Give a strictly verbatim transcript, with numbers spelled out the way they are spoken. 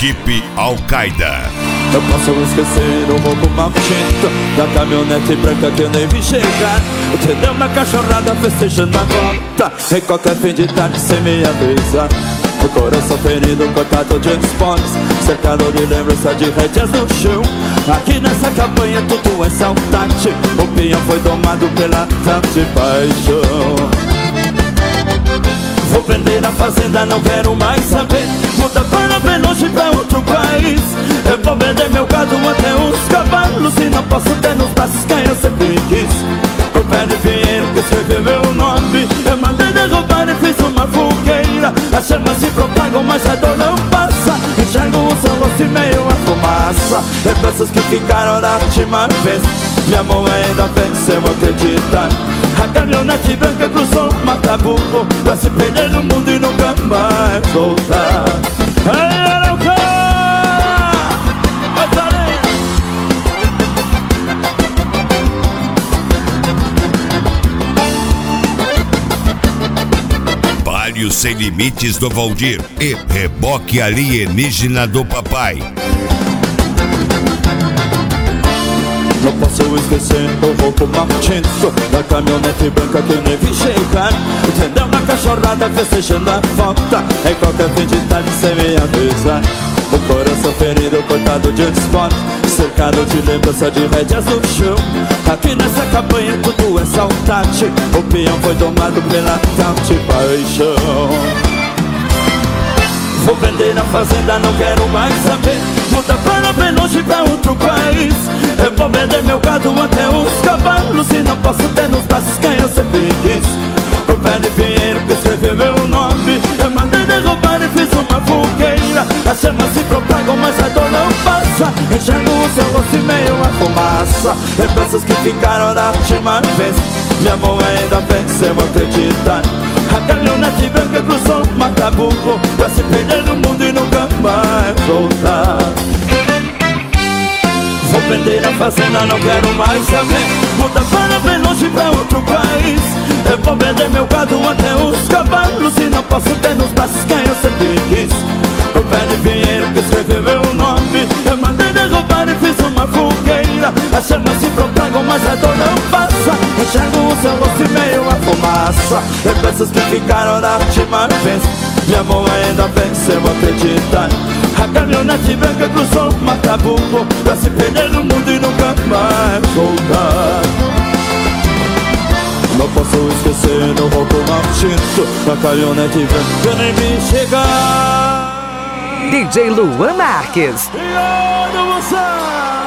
Equipe Al-Qaeda. Eu posso esquecer o roubo maldito da caminhonete branca que eu nem vi chegar. Entendeu? Uma cachorrada festejando a volta em qualquer fim de tarde sem me avisar. O coração ferido, cortado de esportes, cercado de lembrança de rédeas no chão. Aqui nessa campanha tudo é saudade. O peão foi domado pela tanta paixão. Vou vender a fazenda, não quero mais saber. Muda para bem longe, pra outro país. Eu vou vender meu gado até os cavalos. E não posso ter nos braços quem eu sempre quis. O pé de Pinheiro que escreveu meu nome. Eu mandei derrubar e fiz uma fogueira. As chamas se propagam, mas a dor não passa. Enxergo o seu rosto e meio a fumaça. Lembranças que ficaram da última vez. Minha mão ainda vem sem eu acreditar. A caminhonete branca cruzou o Mataburro pra se perder no mundo e nunca mais voltar. Ei, Araucária! Palio Sem Limites do Valdir e Reboque Alienígena do Papai. Não posso esquecer o roubo maldito da caminhonete branca que eu nem vi chegar. Entendeu? Uma cachorrada festejando a volta em qualquer fim de tarde sem me avisar. O coração ferido, cortado de esporte, cercado de lembrança de rédeas no chão. Aqui nessa campanha tudo é saudade. O peão foi domado pela tal de paixão. Vou vender a fazenda, não quero mais saber. Muda para bem longe, pra outro país. Eu vou vender meu gado até os cavalos. E não posso ter nos braços quem eu sempre quis. O pé de Pinheiro que escreveu meu nome. Eu mandei derrubar e fiz uma fogueira. As chamas se propagam, mas a dor não passa. Enxergo o seu rosto e meio a fumaça. Lembranças que ficaram da última vez. Minha mão ainda vem sem eu acreditar. A caminhonete branca cruzou o Mataburro pra se perder no mundo e nunca mais voltar. Vou vender a fazenda, não quero mais saber. Muda para bem longe, pra outro país. Eu vou vender meu gado até os cavalos. E não posso ter nos braços quem eu sempre quis. O pé de Pinheiro que escreveu meu nome. Eu mandei derrubar e fiz uma fogueira. As chamas se propagam, mas a dor não passa. Enxergo o seu rosto e meio a fumaça. Lembranças que ficaram da última vez. Minha mão ainda vem sem eu acreditar. A caminhonete branca cruzou o Mataburro pra se perder no mundo e nunca mais voltar. Não posso esquecer o roubo maldito da caminhonete branca que eu nem vi chegar. D J Luan Marques. E olha você!